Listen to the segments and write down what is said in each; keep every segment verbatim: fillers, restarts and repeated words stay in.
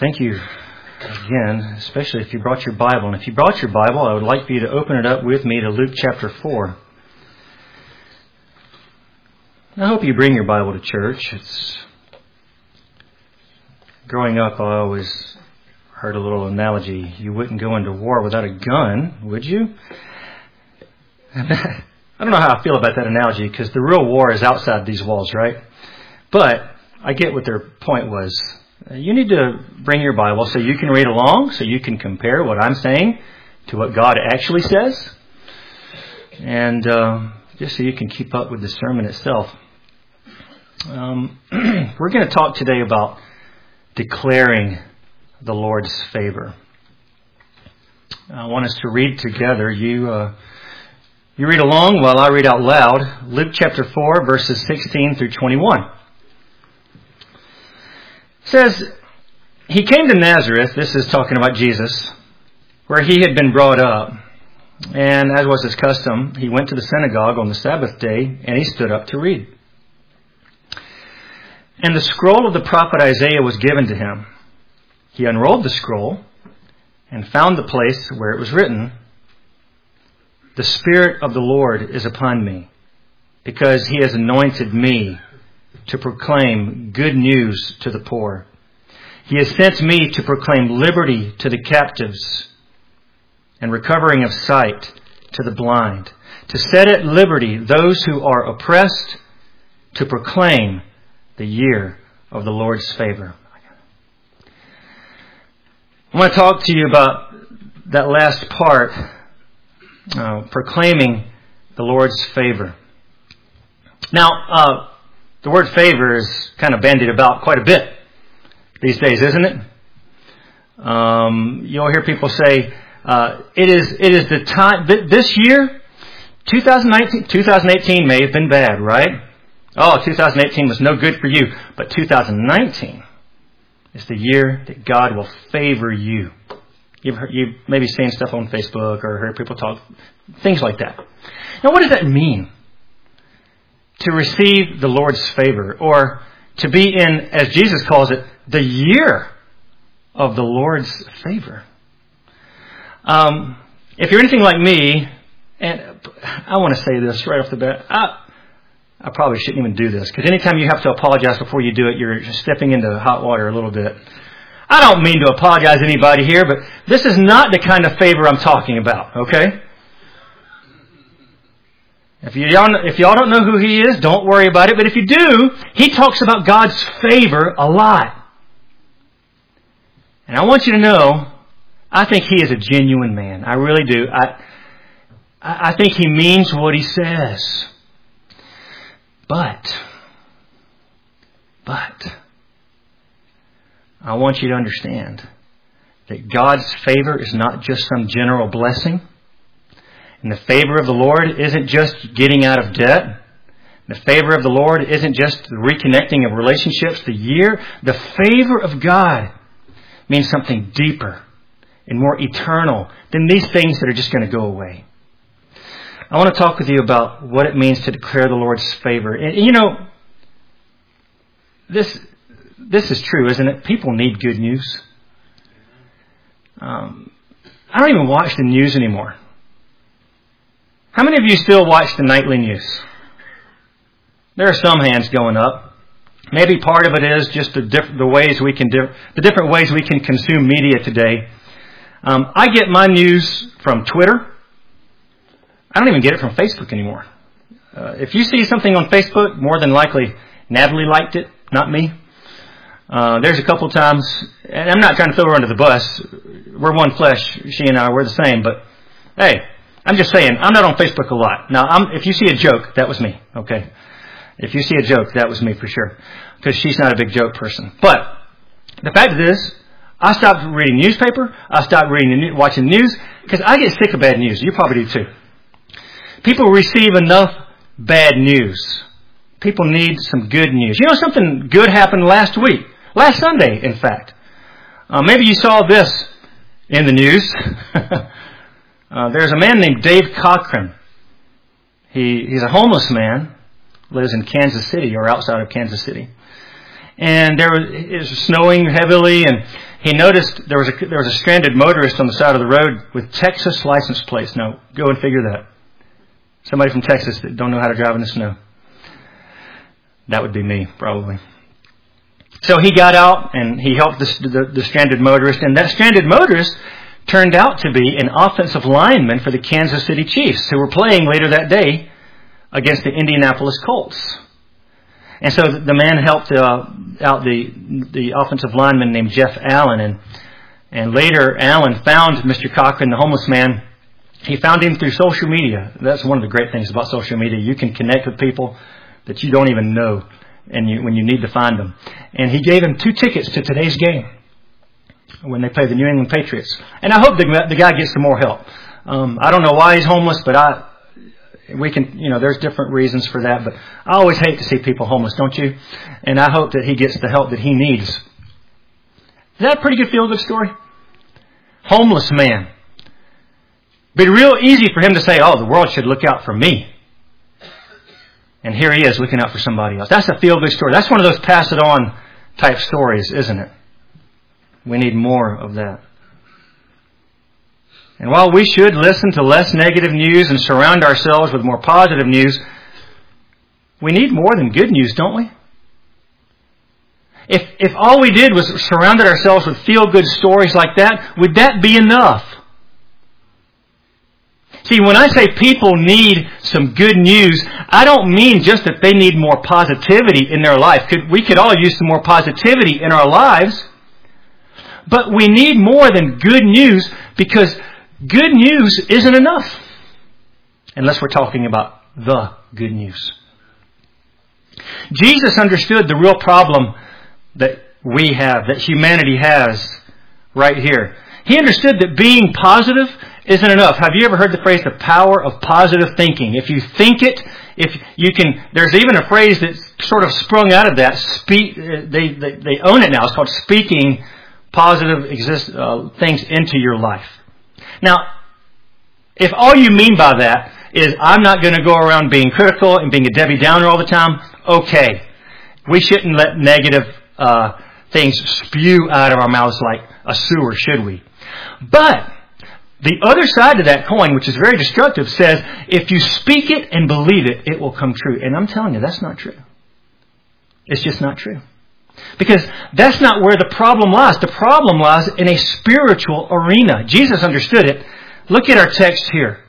Thank you again, especially if you brought your Bible. And if you brought your Bible, I would like for you to open it up with me to Luke chapter four. I hope you bring your Bible to church. It's growing up, I always heard a little analogy. You wouldn't go into war without a gun, would you? I don't know how I feel about that analogy because the real war is outside these walls, right? But I get what their point was. You need to bring your Bible so you can read along, so you can compare what I'm saying to what God actually says, and uh, just so you can keep up with the sermon itself. Um, we're going to talk today about declaring the Lord's favor. I want us to read together. You uh, you read along while I read out loud. Luke chapter four, verses sixteen through twenty-one. It says, he came to Nazareth, this is talking about Jesus, where he had been brought up. And as was his custom, he went to the synagogue on the Sabbath day, and he stood up to read. And the scroll of the prophet Isaiah was given to him. He unrolled the scroll and found the place where it was written, "The Spirit of the Lord is upon me, because he has anointed me to proclaim good news to the poor. He has sent me to proclaim liberty to the captives and recovering of sight to the blind, to set at liberty those who are oppressed, to proclaim the year of the Lord's favor." I want to talk to you about that last part, uh, proclaiming the Lord's favor. Now, uh, the word favor is kind of bandied about quite a bit these days, isn't it? Um, you'll hear people say, uh, it is it is the time, th- this year, twenty nineteen, twenty eighteen may have been bad, right? Oh, twenty eighteen was no good for you, but two thousand nineteen is the year that God will favor you. You've, heard, you've maybe seen stuff on Facebook or heard people talk, things like that. Now, what does that mean? To receive the Lord's favor, or to be in, as Jesus calls it, the year of the Lord's favor. Um, if you're anything like me, and I want to say this right off the bat, I, I probably shouldn't even do this, because anytime you have to apologize before you do it, you're stepping into hot water a little bit. I don't mean to apologize to anybody here, but this is not the kind of favor I'm talking about, okay? If y'all, if y'all don't know who he is, don't worry about it. But if you do, he talks about God's favor a lot. And I want you to know, I think he is a genuine man. I really do. I, I think he means what he says. But, but, I want you to understand that God's favor is not just some general blessing. And the favor of the Lord isn't just getting out of debt. The favor of the Lord isn't just the reconnecting of relationships, the year. The favor of God means something deeper and more eternal than these things that are just going to go away. I want to talk with you about what it means to declare the Lord's favor. And you know, this this is true, isn't it? People need good news. Um, I don't even watch the news anymore. How many of you still watch the nightly news? There are some hands going up. Maybe part of it is just the diff- the ways we can di- the different ways we can consume media today. Um, I get my news from Twitter. I don't even get it from Facebook anymore. Uh, if you see something on Facebook, more than likely Natalie liked it, not me. Uh, there's a couple times, and I'm not trying to throw her under the bus. We're one flesh. She and I, we're the same. But hey, I'm just saying, I'm not on Facebook a lot. Now, I'm, if you see a joke, that was me, okay? If you see a joke, that was me for sure. Because she's not a big joke person. But the fact is, I stopped reading newspaper. I stopped reading, the, watching the news, because I get sick of bad news. You probably do too. People receive enough bad news. People need some good news. You know, something good happened last week. Last Sunday, in fact. Uh, maybe you saw this in the news. Uh, there's a man named Dave Cochran. He, he's a homeless man, lives in Kansas City or outside of Kansas City. and there was, it was snowing heavily, and he noticed there was a there was a stranded motorist on the side of the road with Texas license plates. Now, go and figure that. Somebody from Texas that don't know how to drive in the snow. That would be me, probably. So he got out and he helped the, the, the stranded motorist, and that stranded motorist turned out to be an offensive lineman for the Kansas City Chiefs, who were playing later that day against the Indianapolis Colts. And so the man helped uh, out the the offensive lineman named Jeff Allen, and and later Allen found Mister Cochran, the homeless man. He found him through social media. That's one of the great things about social media. You can connect with people that you don't even know, and you, when you need to find them. And he gave him two tickets to today's game when they play the New England Patriots. And I hope the, the guy gets some more help. Um, I don't know why he's homeless, but I we can, you know, there's different reasons for that. But I always hate to see people homeless, don't you? And I hope that he gets the help that he needs. Is that a pretty good feel-good story? Homeless man. It'd be real easy for him to say, oh, the world should look out for me. And here he is looking out for somebody else. That's a feel-good story. That's one of those pass-it-on type stories, isn't it? We need more of that. And while we should listen to less negative news and surround ourselves with more positive news, we need more than good news, don't we? If if all we did was surrounded ourselves with feel-good stories like that, would that be enough? See, when I say people need some good news, I don't mean just that they need more positivity in their life. Could, we could all use some more positivity in our lives. But we need more than good news, because good news isn't enough. Unless we're talking about the good news. Jesus understood the real problem that we have, that humanity has right here. He understood that being positive isn't enough. Have you ever heard the phrase, the power of positive thinking? If you think it, if you can, there's even a phrase that's sort of sprung out of that. Speak, they, they, they own it now. It's called speaking positive exist, uh, things into your life. Now, if all you mean by that is I'm not going to go around being critical and being a Debbie Downer all the time, okay. We shouldn't let negative uh, things spew out of our mouths like a sewer, should we? But the other side of that coin, which is very destructive, says if you speak it and believe it, it will come true. And I'm telling you, that's not true. It's just not true. Because that's not where the problem lies. The problem lies in a spiritual arena. Jesus understood it. Look at our text here.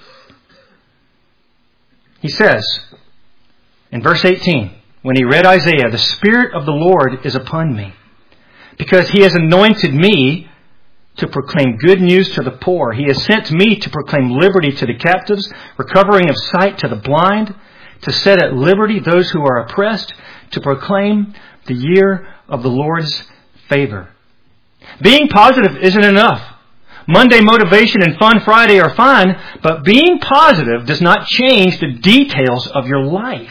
He says in verse eighteen, when he read Isaiah, the Spirit of the Lord is upon me, because He has anointed me to proclaim good news to the poor. He has sent me to proclaim liberty to the captives, recovering of sight to the blind, to set at liberty those who are oppressed, to proclaim the year of the Lord's favor. Being positive isn't enough. Monday motivation and Fun Friday are fine, but being positive does not change the details of your life.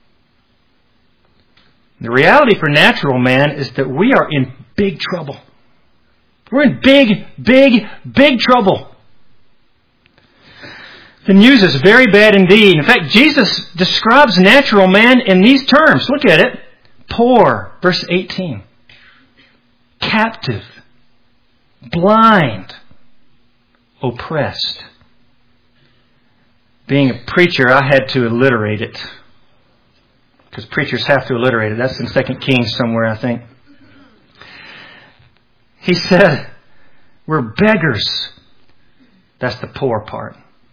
The reality for natural man is that we are in big trouble. We're in big, big, big trouble. The news is very bad indeed. In fact, Jesus describes natural man in these terms. Look at it. Poor, verse eighteen. Captive. Blind. Oppressed. Being a preacher, I had to alliterate it. Because preachers have to alliterate it. That's in Second Kings somewhere, I think. He said, we're beggars. That's the poor part.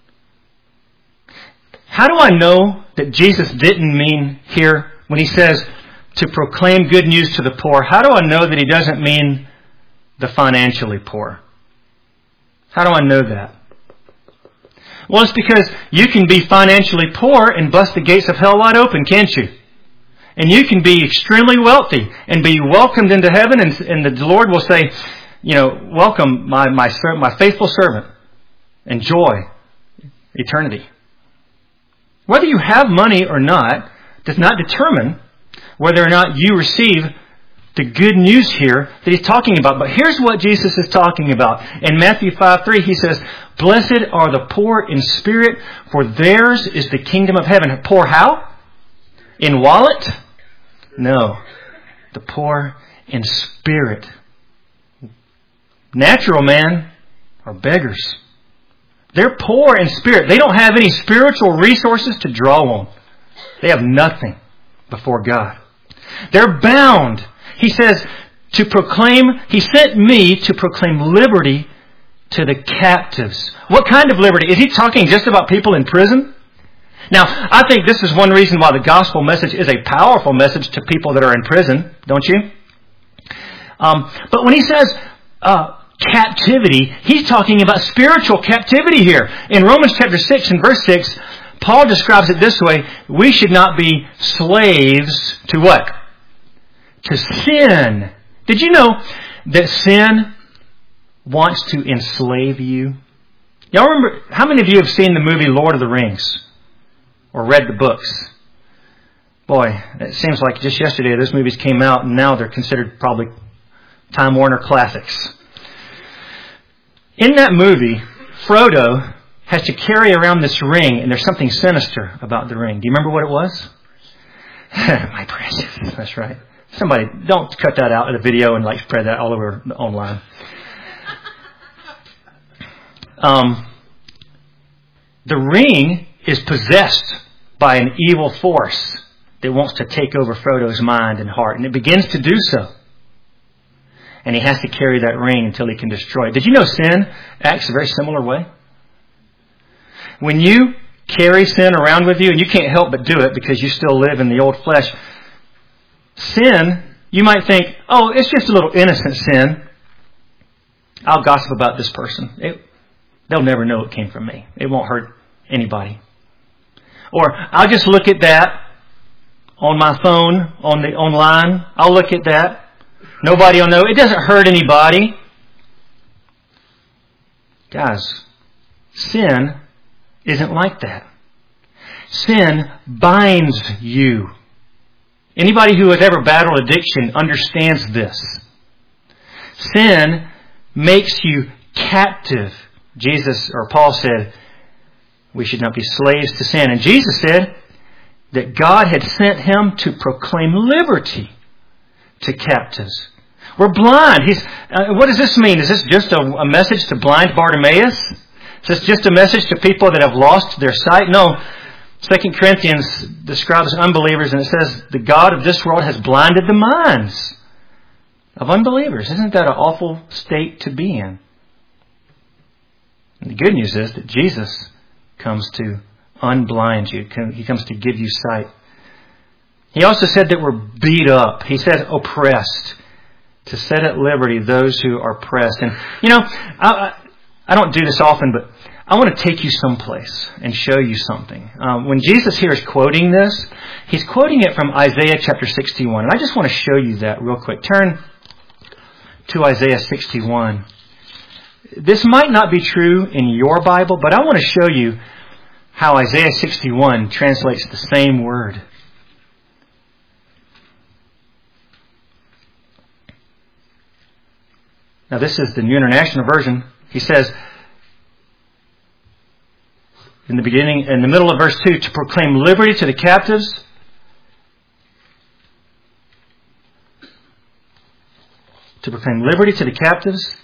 How do I know that Jesus didn't mean here, when He says to proclaim good news to the poor, how do I know that He doesn't mean the financially poor? How do I know that? Well, it's because you can be financially poor and bust the gates of hell wide open, can't you? And you can be extremely wealthy and be welcomed into heaven, and, and the Lord will say, you know, welcome my, my, my faithful servant. Enjoy eternity. Whether you have money or not does not determine whether or not you receive the good news here that He's talking about. But here's what Jesus is talking about. In Matthew five three, He says, blessed are the poor in spirit, for theirs is the kingdom of heaven. Poor how? In wallet? No. the poor in spirit. Natural man are beggars. They're poor in spirit. They don't have any spiritual resources to draw on. They have nothing before God. They're bound. He says to proclaim, He sent me to proclaim liberty to the captives. What kind of liberty? Is He talking just about people in prison? Now, I think this is one reason why the gospel message is a powerful message to people that are in prison, don't you? Um, but when He says uh, captivity, He's talking about spiritual captivity here. In Romans chapter six and verse six, Paul describes it this way: we should not be slaves to what? To sin. Did you know that sin wants to enslave you? Y'all remember, how many of you have seen the movie Lord of the Rings? Or read the books? Boy, it seems like just yesterday those movies came out and now they're considered probably Time Warner classics. In that movie, Frodo has to carry around this ring, and there's something sinister about the ring. Do you remember what it was? My precious. That's right. Somebody, don't cut that out in a video and like spread that all over online. Um, the ring is possessed by an evil force that wants to take over Frodo's mind and heart, and it begins to do so. And he has to carry that ring until he can destroy it. Did you know sin acts a very similar way? When you carry sin around with you, and you can't help but do it because you still live in the old flesh, sin, you might think, oh, it's just a little innocent sin. I'll gossip about this person. It, they'll never know it came from me. It won't hurt anybody. Or I'll just look at that on my phone, on the online. I'll look at that. Nobody will know. It doesn't hurt anybody. Guys, sin isn't like that. Sin binds you. Anybody who has ever battled addiction understands this. Sin makes you captive. Jesus, or Paul said, we should not be slaves to sin. And Jesus said that God had sent Him to proclaim liberty to captives. We're blind. He's. Uh, what does this mean? Is this just a, a message to blind Bartimaeus? Is this just a message to people that have lost their sight? No. Second Corinthians describes unbelievers, and it says the God of this world has blinded the minds of unbelievers. Isn't that an awful state to be in? And the good news is that Jesus comes to unblind you. He comes to give you sight. He also said that we're beat up. He said oppressed. To set at liberty those who are oppressed. And, you know, I, I don't do this often, but I want to take you someplace and show you something. Um, when Jesus here is quoting this, He's quoting it from Isaiah chapter sixty-one. And I just want to show you that real quick. Turn to Isaiah sixty-one. This might not be true in your Bible, but I want to show you how Isaiah sixty-one translates the same word. Now this is the New International Version. He says, in the beginning, in the middle of verse two, to proclaim liberty to the captives, to proclaim liberty to the captives.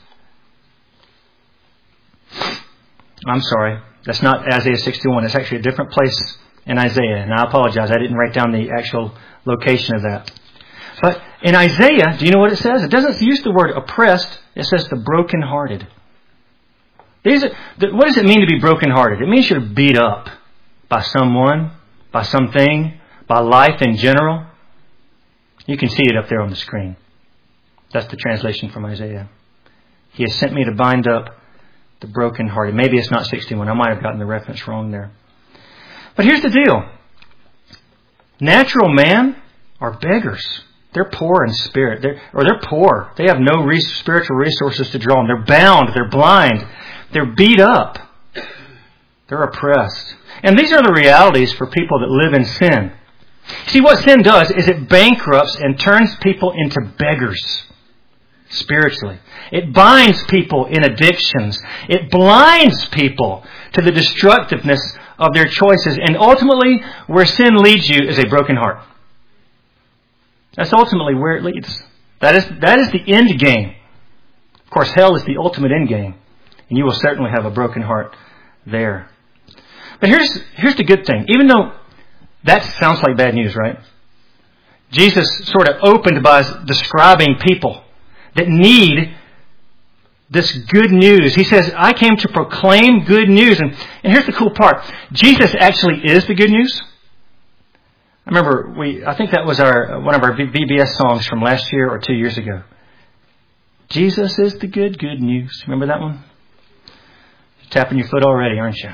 I'm sorry, that's not Isaiah sixty-one. It's actually a different place in Isaiah, and I apologize. I didn't write down the actual location of that. But in Isaiah, do you know what it says? It doesn't use the word oppressed. It says the brokenhearted. These are, what does it mean to be brokenhearted? It means you're beat up by someone, by something, by life in general. You can see it up there on the screen. That's the translation from Isaiah. He has sent me to bind up the brokenhearted. Maybe it's not sixty-one. I might have gotten the reference wrong there. But here's the deal. Natural man are beggars. They're poor in spirit. They're, or they're poor. They have no re- spiritual resources to draw on. They're bound. They're blind. They're beat up. They're oppressed. And these are the realities for people that live in sin. See, what sin does is it bankrupts and turns people into beggars spiritually. It binds people in addictions. It blinds people to the destructiveness of their choices. And ultimately, where sin leads you is a broken heart. That's ultimately where it leads. That is, that is the end game. Of course, hell is the ultimate end game. And you will certainly have a broken heart there. But here's, here's the good thing. Even though that sounds like bad news, right? Jesus sort of opened by describing people that need this good news. He says, I came to proclaim good news. And, and here's the cool part. Jesus actually is the good news. I remember, we. I think that was our one of our V B S songs from last year or two years ago. Jesus is the good, good news. Remember that one? You're tapping your foot already, aren't you?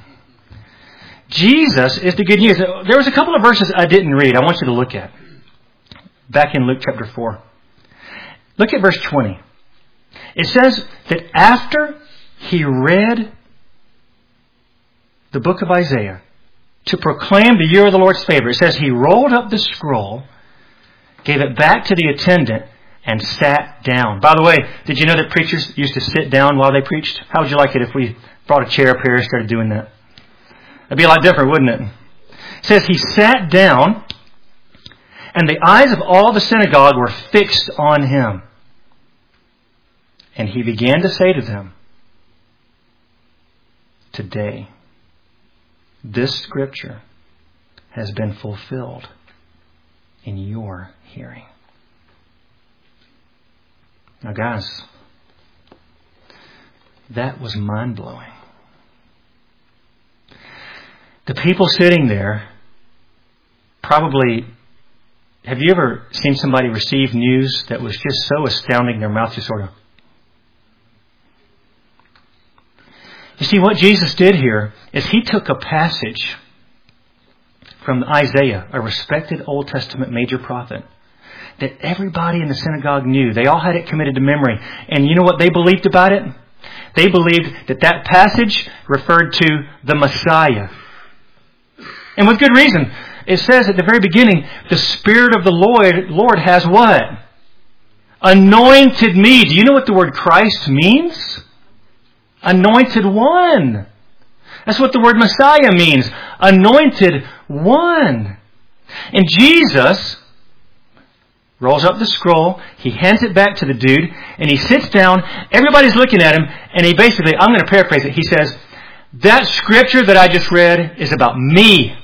Jesus is the good news. There was a couple of verses I didn't read. I want you to look at. Back in Luke chapter four. Look at verse twenty. It says that after he read the book of Isaiah to proclaim the year of the Lord's favor, it says he rolled up the scroll, gave it back to the attendant, and sat down. By the way, did you know that preachers used to sit down while they preached? How would you like it if we brought a chair up here and started doing that? That'd be a lot different, wouldn't it? It says he sat down, and the eyes of all the synagogue were fixed on him. And he began to say to them, today, this scripture has been fulfilled in your hearing. Now, guys, that was mind-blowing. The people sitting there probably... Have you ever seen somebody receive news that was just so astounding, their mouth just sort of... You see, what Jesus did here is he took a passage from Isaiah, a respected Old Testament major prophet, that everybody in the synagogue knew. They all had it committed to memory. And you know what they believed about it? They believed that that passage referred to the Messiah. And with good reason. It says at the very beginning, the Spirit of the Lord, Lord has what? Anointed me. Do you know what the word Christ means? Anointed one. That's what the word Messiah means. Anointed one. And Jesus rolls up the scroll. He hands it back to the dude. And he sits down. Everybody's looking at him. And he basically, I'm going to paraphrase it. He says, that scripture that I just read is about me.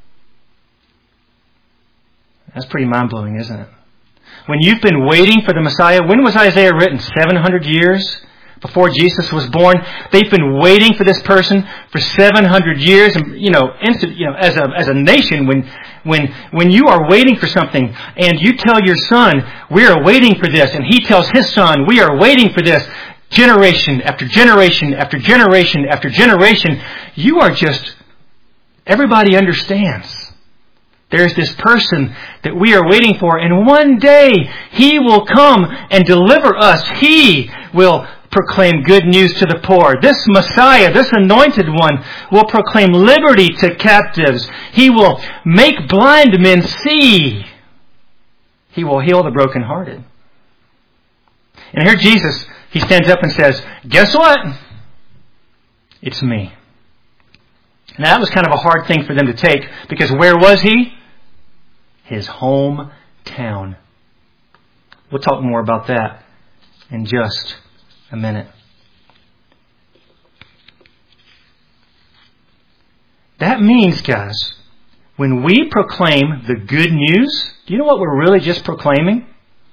That's pretty mind-blowing, isn't it? When you've been waiting for the Messiah, when was Isaiah written? seven hundred years before Jesus was born. They've been waiting for this person for seven hundred years. And, you know, instant, you know, as a, as a nation, when, when, when you are waiting for something and you tell your son, we are waiting for this, and he tells his son, we are waiting for this, generation after generation after generation after generation, you are just, everybody understands. There's this person that we are waiting for, and one day he will come and deliver us. He will proclaim good news to the poor. This Messiah, this anointed one, will proclaim liberty to captives. He will make blind men see. He will heal the brokenhearted. And here Jesus, he stands up and says, guess what? It's me. Now that was kind of a hard thing for them to take, because where was he? His hometown. We'll talk more about that in just a minute. That means, guys, when we proclaim the good news, do you know what we're really just proclaiming?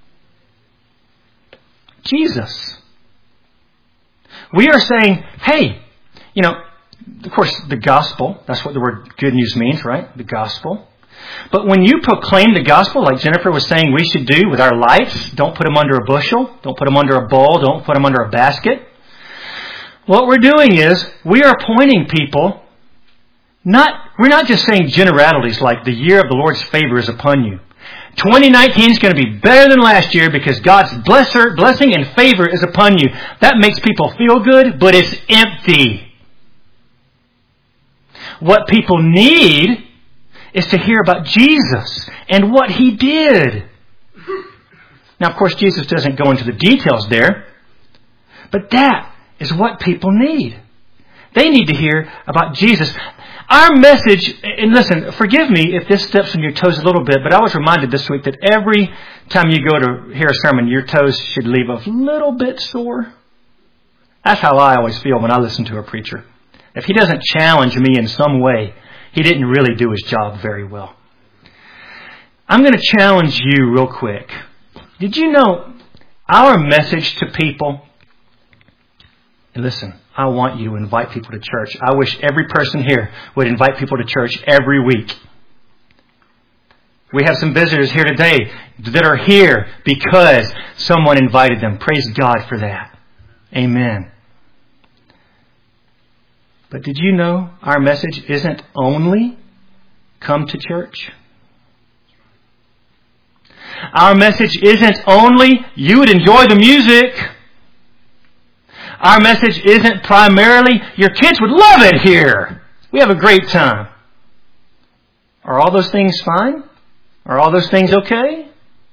Jesus. We are saying, hey, you know, of course, the gospel, that's what the word good news means, right? The gospel. But when you proclaim the gospel, like Jennifer was saying we should do with our lights, don't put them under a bushel, don't put them under a bowl, don't put them under a basket. What we're doing is we are pointing people, not, we're not just saying generalities like the year of the Lord's favor is upon you. twenty nineteen is going to be better than last year because God's blesser, blessing and favor is upon you. That makes people feel good, but it's empty. What people need is to hear about Jesus and what He did. Now, of course, Jesus doesn't go into the details there, but that is what people need. They need to hear about Jesus. Our message, and listen, forgive me if this steps on your toes a little bit, but I was reminded this week that every time you go to hear a sermon, your toes should leave a little bit sore. That's how I always feel when I listen to a preacher. If he doesn't challenge me in some way, he didn't really do his job very well. I'm going to challenge you real quick. Did you know our message to people? And listen, I want you to invite people to church. I wish every person here would invite people to church every week. We have some visitors here today that are here because someone invited them. Praise God for that. Amen. But did you know our message isn't only come to church? Our message isn't only you would enjoy the music. Our message isn't primarily your kids would love it here. We have a great time. Are all those things fine? Are all those things okay?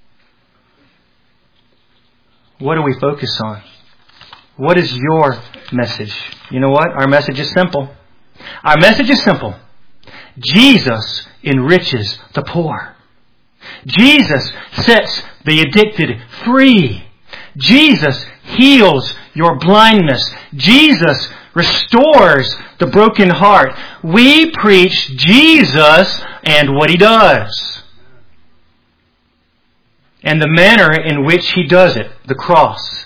What do we focus on? What is your message? You know what? Our message is simple. Our message is simple. Jesus enriches the poor. Jesus sets the addicted free. Jesus heals your blindness. Jesus restores the broken heart. We preach Jesus and what He does. And the manner in which He does it, the cross.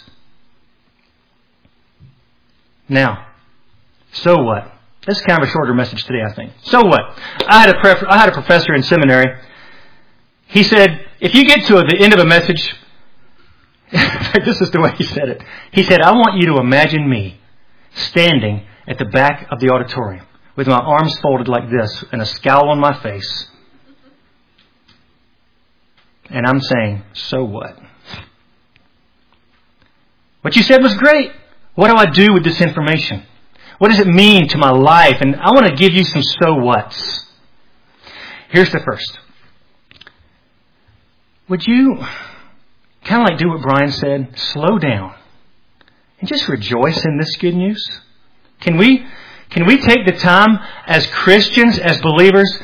Now, so what? This is kind of a shorter message today, I think. So what? I had a pref- I had a professor in seminary. He said, if you get to the end of a message, this is the way he said it. He said, I want you to imagine me standing at the back of the auditorium with my arms folded like this and a scowl on my face. And I'm saying, so what? What you said was great. What do I do with this information? What does it mean to my life? And I want to give you some so whats. Here's the first. Would you kind of like do what Brian said? Slow down and just rejoice in this good news? Can we, can we take the time as Christians, as believers?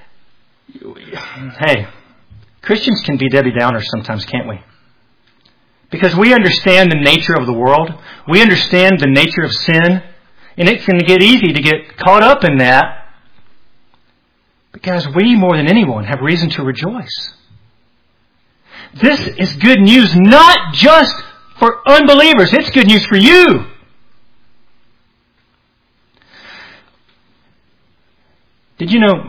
Hey, Christians can be Debbie Downers sometimes, can't we? Because we understand the nature of the world. We understand the nature of sin. And it can get easy to get caught up in that. But guys, we more than anyone have reason to rejoice. This is good news not just for unbelievers. It's good news for you. Did you know...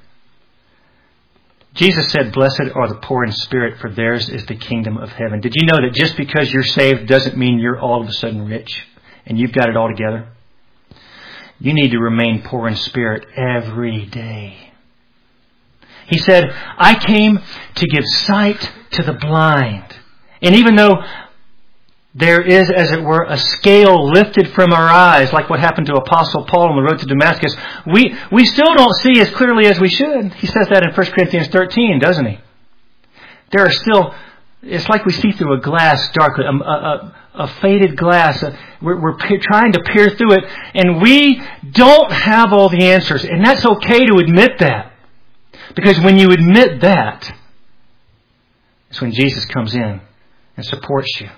Jesus said, blessed are the poor in spirit, for theirs is the kingdom of heaven. Did you know that just because you're saved doesn't mean you're all of a sudden rich and you've got it all together? You need to remain poor in spirit every day. He said, I came to give sight to the blind. And even though there is, as it were, a scale lifted from our eyes, like what happened to Apostle Paul on the road to Damascus, we, we still don't see as clearly as we should. He says that in First Corinthians thirteen, doesn't he? There are still, it's like we see through a glass darkly, a, a, a faded glass. We're, we're pe- trying to peer through it, and we don't have all the answers. And that's okay to admit that. Because when you admit that, it's when Jesus comes in and supports you.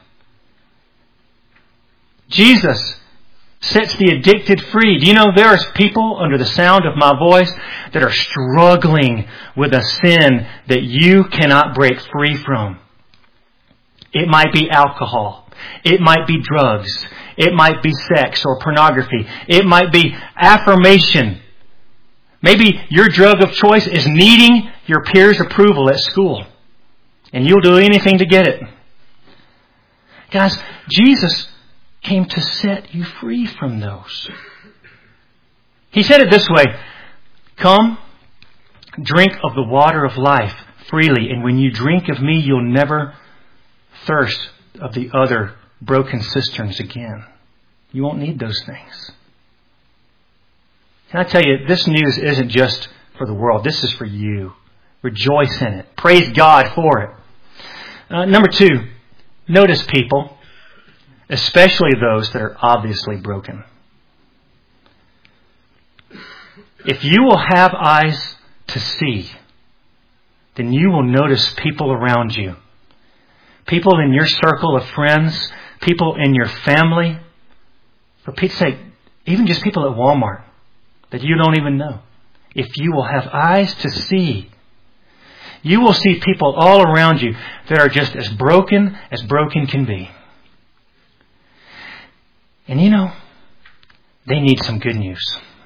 Jesus sets the addicted free. Do you know there are people under the sound of my voice that are struggling with a sin that you cannot break free from? It might be alcohol. It might be drugs. It might be sex or pornography. It might be affirmation. Maybe your drug of choice is needing your peers' approval at school. And you'll do anything to get it. Guys, Jesus came to set you free from those. He said it this way, come, drink of the water of life freely, and when you drink of me, you'll never thirst of the other broken cisterns again. You won't need those things. Can I tell you, this news isn't just for the world. This is for you. Rejoice in it. Praise God for it. Uh, number two, notice people, especially those that are obviously broken. If you will have eyes to see, then you will notice people around you. People in your circle of friends, people in your family. For Pete's sake, even just people at Walmart that you don't even know. If you will have eyes to see, you will see people all around you that are just as broken as broken can be. And you know, they need some good news.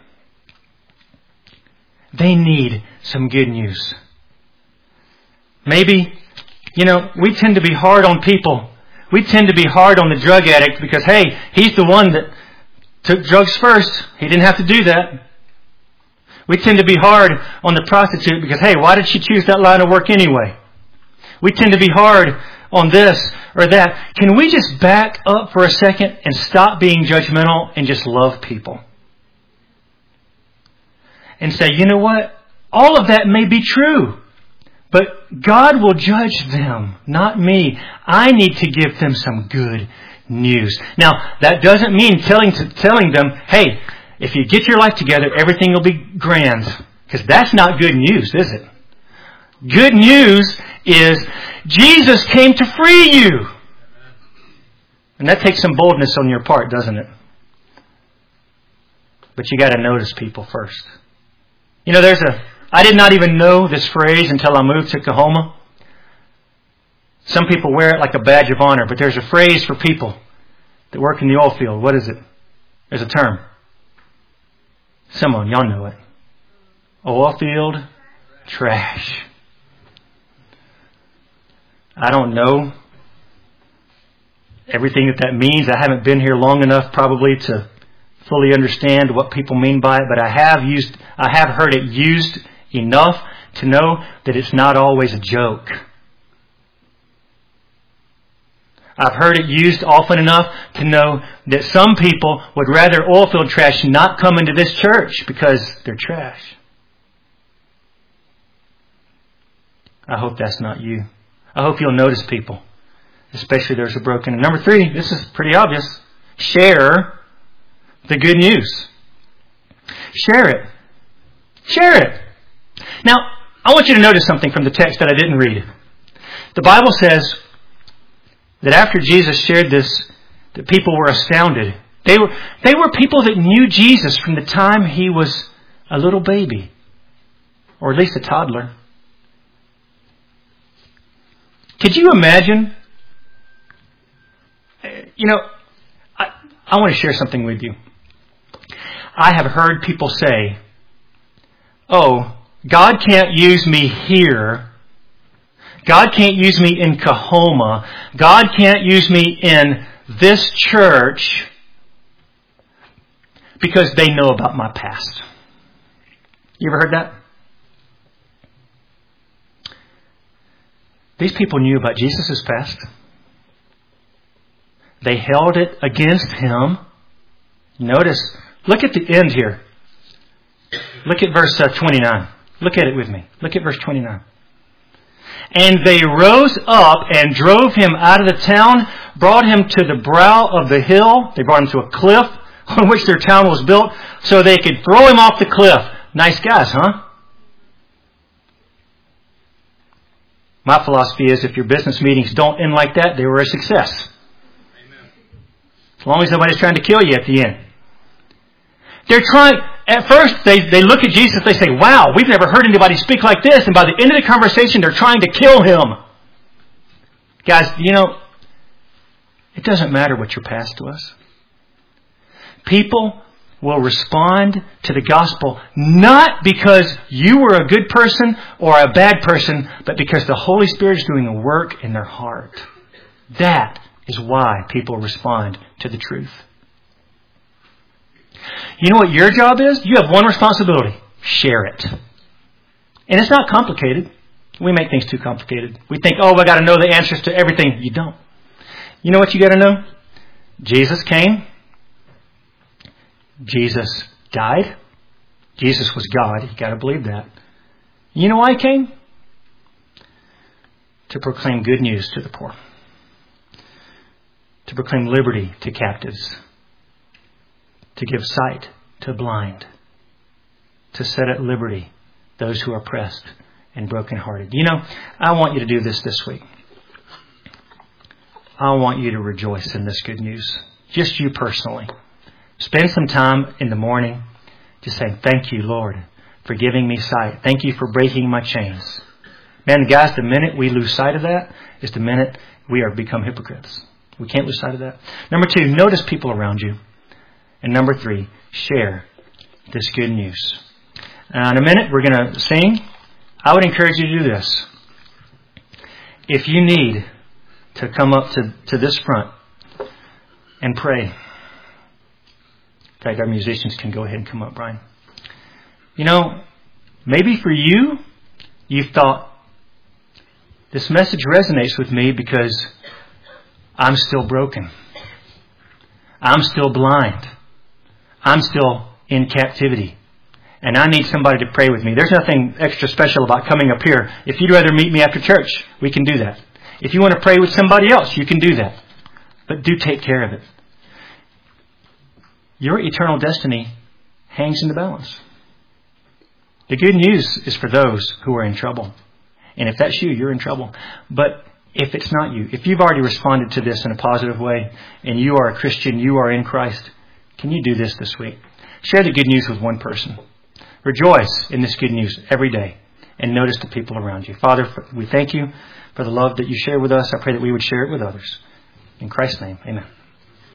They need some good news. Maybe, you know, we tend to be hard on people. We tend to be hard on the drug addict because, hey, he's the one that took drugs first. He didn't have to do that. We tend to be hard on the prostitute because, hey, why did she choose that line of work anyway? We tend to be hard on this or that. Can we just back up for a second and stop being judgmental and just love people? And say, you know what? All of that may be true, but God will judge them, not me. I need to give them some good news. Now, that doesn't mean telling to, telling them, hey, if you get your life together, everything will be grand. Because that's not good news, is it? Good news is Jesus came to free you. And that takes some boldness on your part, doesn't it? But you got to notice people first. You know, there's a, I did not even know this phrase until I moved to Kahoma. Some people wear it like a badge of honor, but there's a phrase for people that work in the oil field. What is it? There's a term. Some of y'all know it. Oil field trash. I don't know everything that that means. I haven't been here long enough probably to fully understand what people mean by it, but I have used, I have heard it used enough to know that it's not always a joke. I've heard it used often enough to know that some people would rather oilfield trash not come into this church because they're trash. I hope that's not you. I hope you'll notice people, especially those who are broken. And number three, this is pretty obvious. Share the good news. Share it. Share it. Now, I want you to notice something from the text that I didn't read. The Bible says that after Jesus shared this, the people were astounded. They were, they were people that knew Jesus from the time he was a little baby, or at least a toddler. Could you imagine? You know, I, I want to share something with you. I have heard people say, oh, God can't use me here. God can't use me in Kahoma. God can't use me in this church because they know about my past. You ever heard that? These people knew about Jesus' past. They held it against him. Notice, look at the end here. Look at verse uh, twenty-nine. Look at it with me. Look at verse twenty-nine. And they rose up and drove him out of the town, brought him to the brow of the hill. They brought him to a cliff on which their town was built so they could throw him off the cliff. Nice guys, huh? My philosophy is if your business meetings don't end like that, they were a success. Amen. As long as nobody's trying to kill you at the end. They're trying, at first they, they look at Jesus, they say, wow, we've never heard anybody speak like this. And by the end of the conversation, they're trying to kill him. Guys, you know, it doesn't matter what your past was. People will respond to the gospel not because you were a good person or a bad person, but because the Holy Spirit is doing a work in their heart. That is why people respond to the truth. You know what your job is? You have one responsibility. Share it. And it's not complicated. We make things too complicated. We think, oh, I got to know the answers to everything. You don't. You know what you got to know? Jesus came. Jesus died. Jesus was God. You got to believe that. You know why he came? To proclaim good news to the poor. To proclaim liberty to captives. To give sight to blind. to set at liberty those who are oppressed and brokenhearted. You know, I want you to do this this week. I want you to rejoice in this good news. Just you personally. Spend some time in the morning just saying, thank you, Lord, for giving me sight. Thank you for breaking my chains. Man, guys, the minute we lose sight of that is the minute we are become hypocrites. We can't lose sight of that. Number two, notice people around you. And number three, share this good news. Uh, in a minute, we're going to sing. I would encourage you to do this. If you need to come up to, to this front and pray. In fact, our musicians can go ahead and come up, Brian. You know, maybe for you, you've thought, this message resonates with me because I'm still broken. I'm still blind. I'm still in captivity. And I need somebody to pray with me. There's nothing extra special about coming up here. If you'd rather meet me after church, we can do that. If you want to pray with somebody else, you can do that. But do take care of it. Your eternal destiny hangs in the balance. The good news is for those who are in trouble. And if that's you, you're in trouble. But if it's not you, if you've already responded to this in a positive way, and you are a Christian, you are in Christ, can you do this this week? Share the good news with one person. Rejoice in this good news every day. And notice the people around you. Father, we thank you for the love that you share with us. I pray that we would share it with others. In Christ's name, amen.